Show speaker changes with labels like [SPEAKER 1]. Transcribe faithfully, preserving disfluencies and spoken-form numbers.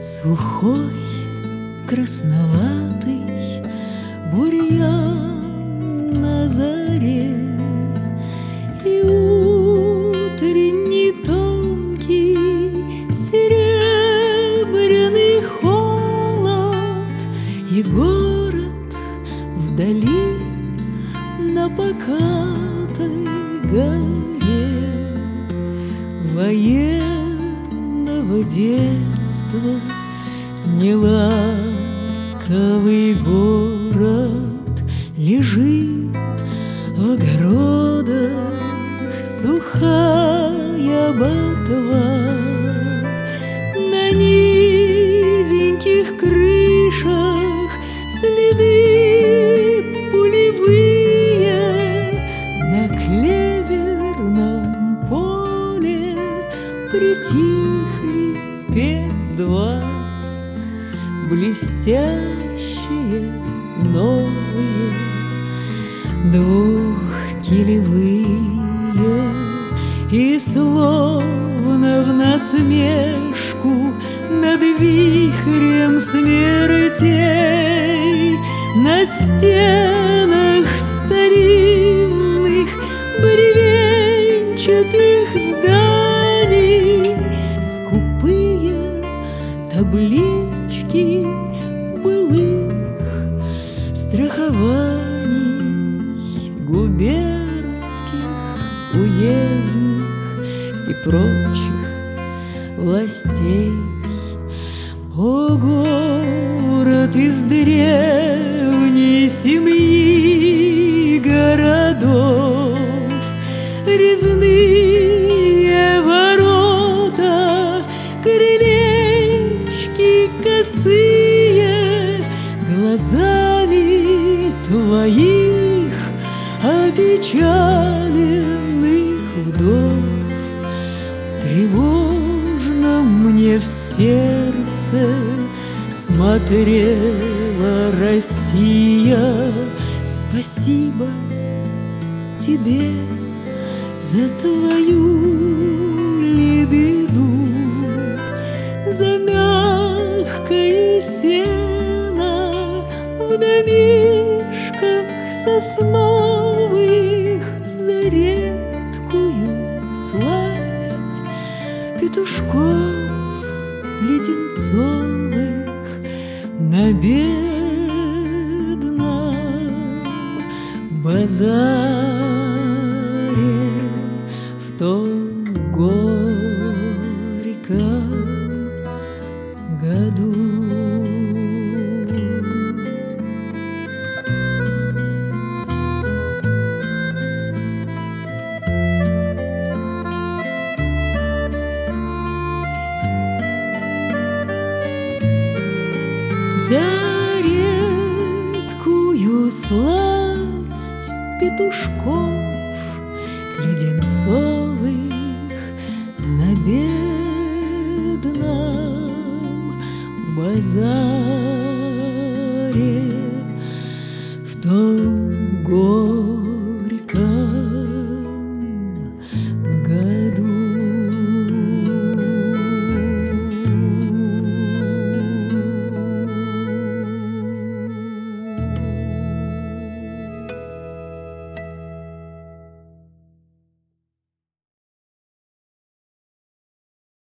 [SPEAKER 1] Сухой, красноватый бурьян на заре, и утренний тонкий серебряный холод, и город вдали на покатой горе военного детства. Неласковый город лежит в огородах, сухая ботва. На низеньких крышах следы пулевые, на клеверном поле притихли петь два. Блестящие, новые, двухкилевые, и словно в насмешку над вихрем смертей на стенах старинных бревенчатых зданий скупые таблички былых страхований губернских, уездных и прочих властей. О, город из древней семьи городов, резные ворота, крылечки косые, глазами твоих опечаленных вдов. Тревожно мне в сердце смотрела Россия. Спасибо тебе за твою лебеду, за мягкое сено в домишках сосновых, за редкую сласть петушков леденцовых на бедном базаре в том горьком году. За редкую сласть петушков леденцовых на бедном базаре в том